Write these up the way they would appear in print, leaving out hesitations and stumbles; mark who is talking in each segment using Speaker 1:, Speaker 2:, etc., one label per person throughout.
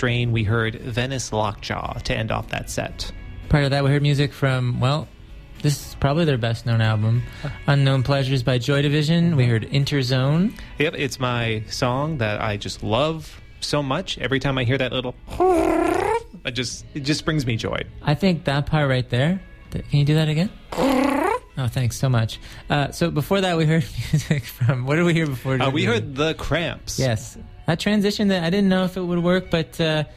Speaker 1: Strain, we heard Venice Lockjaw to end off that set.
Speaker 2: Prior to that, we heard music from, well, this is probably their best-known album, Unknown Pleasures by Joy Division. We heard Interzone.
Speaker 1: Yep, it's my song that I just love so much. Every time I hear that little... it just brings me joy.
Speaker 2: I think that part right there... Can you do that again? Oh, thanks so much. So before that, we heard music from... What did we hear before?
Speaker 1: We heard The Cramps.
Speaker 2: Yes. That transition, that I didn't know if it would work, but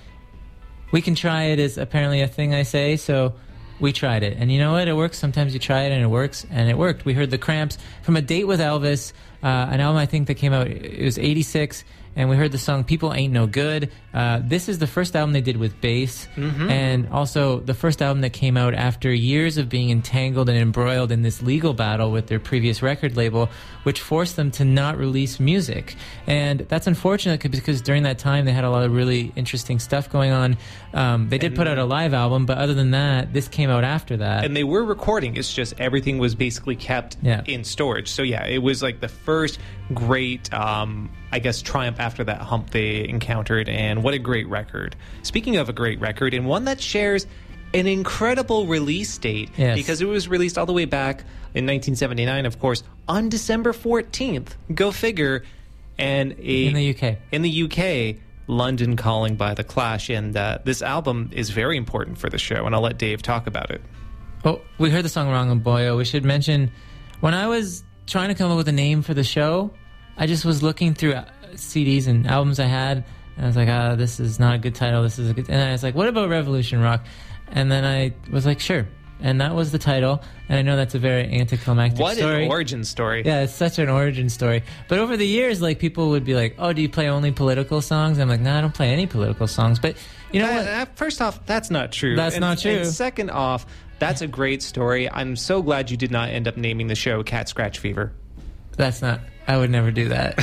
Speaker 2: we can try it is apparently a thing I say, so we tried it. And you know what? It works. Sometimes you try it and it works, and it worked. We heard The Cramps from A Date with Elvis, an album I think that came out, it was 86, and we heard the song People Ain't No Good. This is the first album they did with bass, and also the first album that came out after years of being entangled and embroiled in this legal battle with their previous record label, which forced them to not release music. And that's unfortunate because during that time they had a lot of really interesting stuff going on. They did put out a live album, but other than that, this came out after that.
Speaker 1: And they were recording, it's just everything was basically kept in storage. So yeah, it was like the first great, I guess, triumph after that hump they encountered, and what a great record. Speaking of a great record, and one that shares an incredible release date, because it was released all the way back in 1979, of course, on December 14th. Go figure. And
Speaker 2: in the UK.
Speaker 1: In the UK, London Calling by The Clash, and this album is very important for the show, and I'll let Dave talk about it.
Speaker 2: Oh, we heard the song Wrong on Boyo. We should mention, when I was trying to come up with a name for the show, I just was looking through CDs and albums I had, and I was like, this is not a good title, this is a good... And I was like, what about Revolution Rock? And then I was like, sure. And that was the title, and I know that's a very anticlimactic story.
Speaker 1: What an origin story.
Speaker 2: Yeah, it's such an origin story. But over the years, like, people would be like, oh, do you play only political songs? I'm like, no, I don't play any political songs. But you know what?
Speaker 1: First off, that's not true.
Speaker 2: That's not true.
Speaker 1: And second off, that's a great story. I'm so glad you did not end up naming the show Cat Scratch Fever.
Speaker 2: That's not... I would never do that.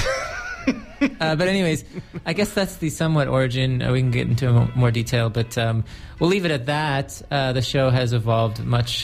Speaker 2: But anyways, I guess that's the somewhat origin. We can get into more detail, but we'll leave it at that. The show has evolved much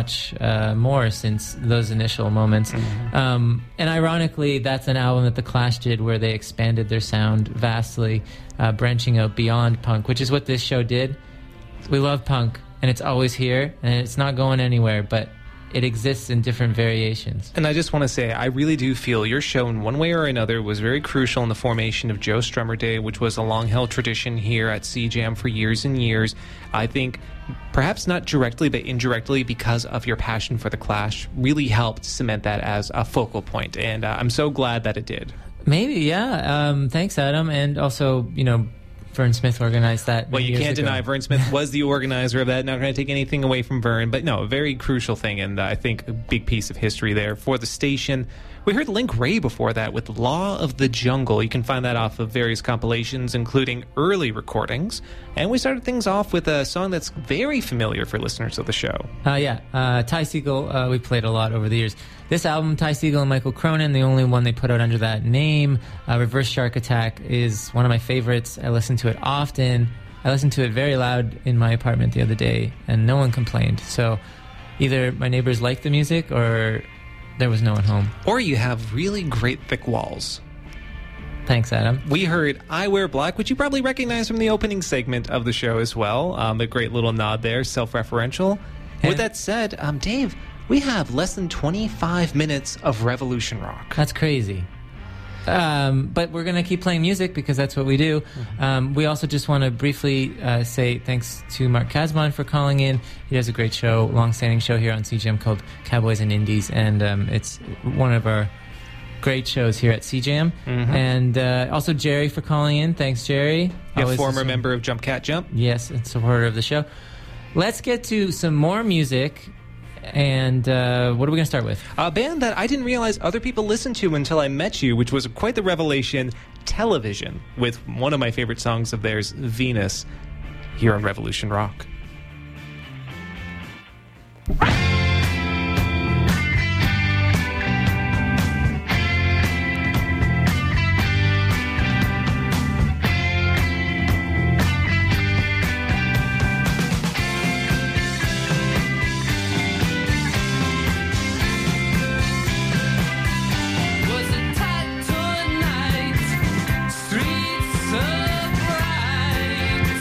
Speaker 2: more since those initial moments. And ironically, that's an album that The Clash did where they expanded their sound vastly, branching out beyond punk, which is what this show did. We love punk, and it's always here, and it's not going anywhere, but it exists in different variations.
Speaker 1: And I just want to say, I really do feel your show in one way or another was very crucial in the formation of Joe Strummer Day, which was a long-held tradition here at CJAM for years and years. I think perhaps not directly, but indirectly, because of your passion for The Clash, really helped cement that as a focal point. And I'm so glad that it did.
Speaker 2: Maybe, yeah. Thanks, Adam. And also, you know, Vern Smith organized that.
Speaker 1: Well, you can't deny Vern Smith was the organizer of that. Not going to take anything away from Vern, but no, a very crucial thing, and I think a big piece of history there for the station. We heard Link Wray before that with Law of the Jungle. You can find that off of various compilations, including early recordings. And we started things off with a song that's very familiar for listeners of the show.
Speaker 2: Ty Segall, we played a lot over the years. This album, Ty Segall and Michael Cronin, the only one they put out under that name. Reverse Shark Attack is one of my favorites. I listen to it often. I listened to it very loud in my apartment the other day, and no one complained. So either my neighbors liked the music, or there was no one home.
Speaker 1: Or you have really great thick walls.
Speaker 2: Thanks, Adam.
Speaker 1: We heard I Wear Black, which you probably recognize from the opening segment of the show as well. A great little nod there, self-referential. And with that said, Dave, we have less than 25 minutes of Revolution Rock.
Speaker 2: That's crazy. But we're going to keep playing music because that's what we do. We also just want to briefly say thanks to Mark Kasman for calling in. He does a great show, long-standing show here on CJAM called Cowboys and Indies, and it's one of our great shows here at CJAM. And also Jerry for calling in. Thanks, Jerry.
Speaker 1: A former member of Jump Cat Jump.
Speaker 2: Yes, and supporter of the show. Let's get to some more music. And what are we going to start with?
Speaker 1: A band that I didn't realize other people listened to until I met you, which was quite the revelation, Television, with one of my favorite songs of theirs, Venus, here on Revolution Rock.
Speaker 3: Streets so bright.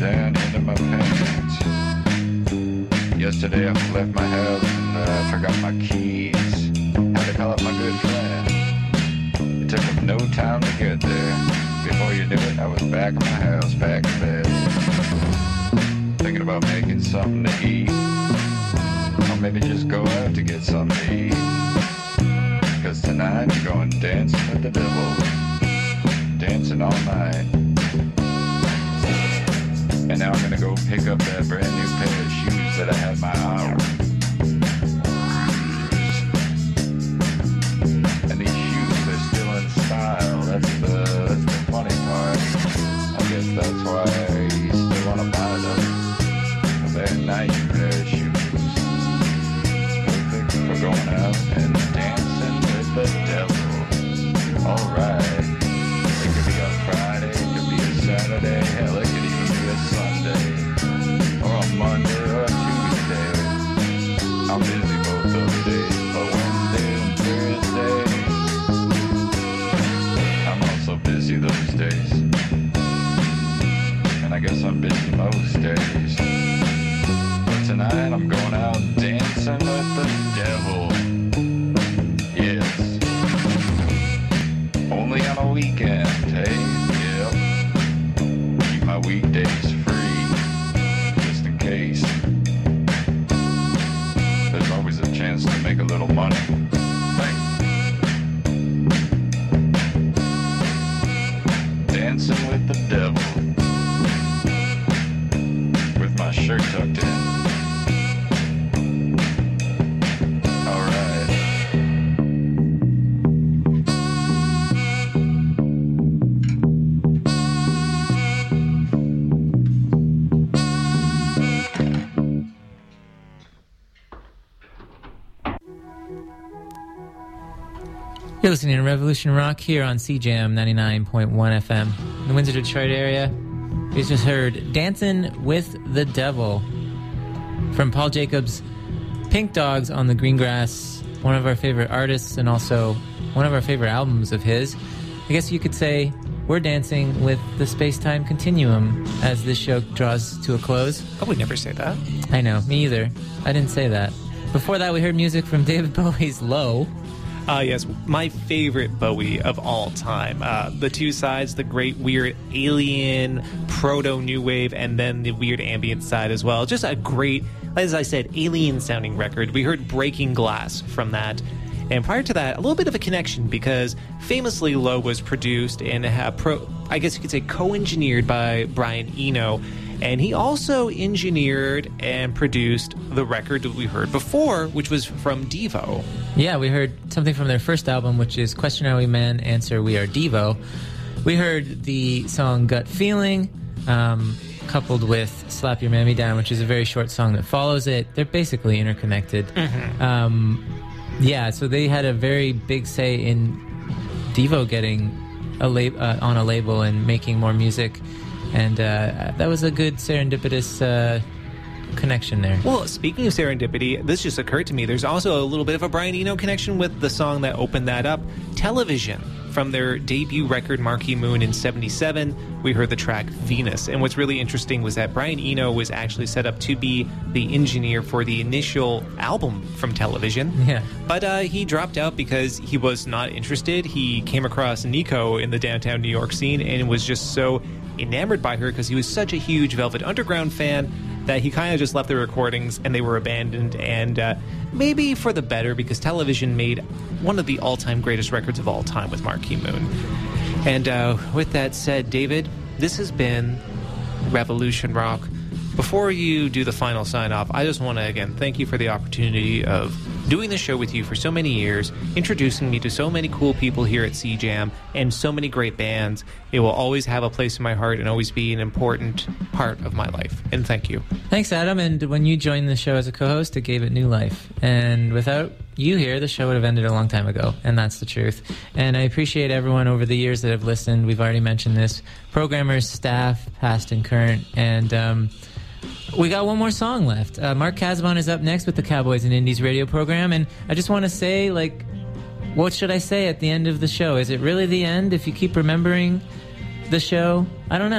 Speaker 3: down into my pants. Yesterday I left my house and forgot my keys. Had to call up my good friend. It took him no time to get there. Before you knew it, I was back in my house, back in bed. Thinking about making something to eat. Or maybe just go out to get something to eat. Cause tonight I'm going dancing with the devil. Dancing all night. And now I'm gonna go pick up that brand new pair of shoes that I had my eye on. And these shoes are still in style. That's the funny part. I guess that's why I still wanna buy them. They're nice pair of shoes. Perfect for going out and dancing with the devil. Alright. It could be a Friday, it could be a Saturday, hell it could even be a Sunday. Or a Monday or a Tuesday. I'm busy both those days, but Wednesday and Thursday, I'm also busy those days. And I guess I'm busy most days. But tonight I'm going out dancing with the devil. Yes. Only on a weekend, hey? Yep. Keep my weekdays free, just in case. There's always a chance to make a little money. Right? Dancing with the devil. With my shirt tucked in. Alright.
Speaker 2: You're listening to Revolution Rock here on CJAM 99.1 FM in the Windsor, Detroit area. We just heard Dancing with the Devil from Paul Jacobs' Pink Dogs on the Greengrass, one of our favorite artists and also one of our favorite albums of his. I guess you could say we're dancing with the space-time continuum as this show draws to a close.
Speaker 1: I would never say that.
Speaker 2: I know, me either. I didn't say that. Before that, we heard music from David Bowie's Low.
Speaker 1: Yes, my favorite Bowie of all time. The two sides, the great weird alien, proto-new wave, and then the weird ambient side as well. Just a great, as I said, alien-sounding record. We heard Breaking Glass from that. And prior to that, a little bit of a connection because famously Low was produced and I guess you could say co-engineered by Brian Eno. And he also engineered and produced the record that we heard before, which was from Devo.
Speaker 2: Yeah, we heard something from their first album, which is Question Are We Men, Answer We Are Devo. We heard the song Gut Feeling, coupled with Slap Your Mammy Down, which is a very short song that follows it. They're basically interconnected. Mm-hmm. Yeah, so they had a very big say in Devo getting on a label and making more music. And that was a good serendipitous connection there.
Speaker 1: Well, speaking of serendipity, this just occurred to me. There's also a little bit of a Brian Eno connection with the song that opened that up, Television. From their debut record, Marquee Moon, in '77, we heard the track Venus. And what's really interesting was that Brian Eno was actually set up to be the engineer for the initial album from Television.
Speaker 2: Yeah.
Speaker 1: But he dropped out because he was not interested. He came across Nico in the downtown New York scene and was just so enamored by her because he was such a huge Velvet Underground fan that he kind of just left the recordings and they were abandoned, and maybe for the better because Television made one of the all-time greatest records of all time with Marquee Moon. And with that said, David, this has been Revolution Rock. Before you do the final sign-off, I just want to, again, thank you for the opportunity of doing the show with you for so many years, introducing me to so many cool people here at CJAM and so many great bands. It will always have a place in my heart and always be an important part of my life. And thank you.
Speaker 2: Thanks, Adam. And when you joined the show as a co-host, it gave it new life. And without you here, the show would have ended a long time ago. And that's the truth. And I appreciate everyone over the years that have listened. We've already mentioned this. Programmers, staff, past and current. And we got one more song left. Mark Casabon is up next with the Cowboys and Indies radio program, and I just want to say, what should I say at the end of the show? Is it really the end if you keep remembering the show? I don't know.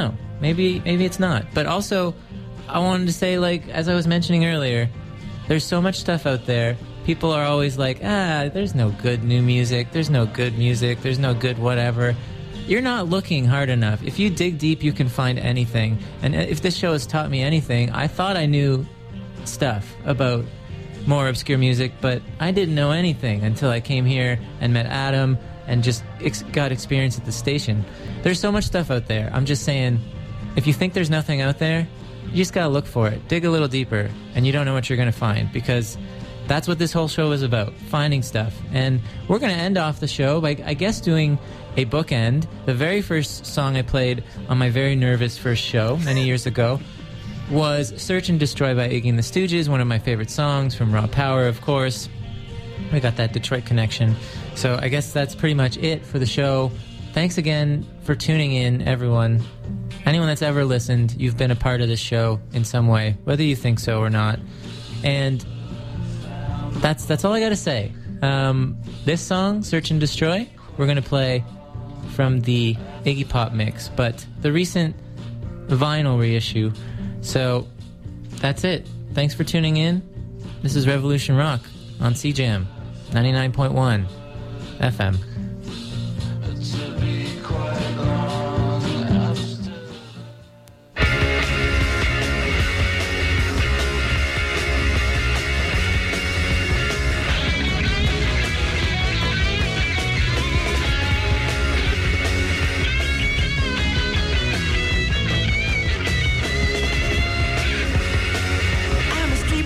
Speaker 2: Maybe it's not. But also, I wanted to say, like, as I was mentioning earlier, there's so much stuff out there. People are always like, there's no good new music. There's no good music. There's no good whatever. You're not looking hard enough. If you dig deep, you can find anything. And if this show has taught me anything, I thought I knew stuff about more obscure music, but I didn't know anything until I came here and met Adam and just got experience at the station. There's so much stuff out there. I'm just saying, if you think there's nothing out there, you just gotta look for it. Dig a little deeper, and you don't know what you're gonna find, because that's what this whole show is about, finding stuff. And we're gonna end off the show by, I guess, doing a bookend. The very first song I played on my very nervous first show many years ago was Search and Destroy by Iggy and the Stooges, one of my favorite songs from Raw Power, of course. We got that Detroit connection. So I guess that's pretty much it for the show. Thanks again for tuning in, everyone. Anyone that's ever listened, you've been a part of this show in some way, whether you think so or not. And that's all I got to say. This song, Search and Destroy, we're going to play from the Iggy Pop mix, but the recent vinyl reissue. So that's it. Thanks for tuning in. This is Revolution Rock on CJAM 99.1 FM.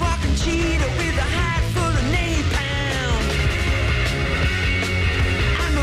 Speaker 4: Cheetah with a hat full of napalm. I'm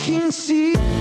Speaker 4: can see.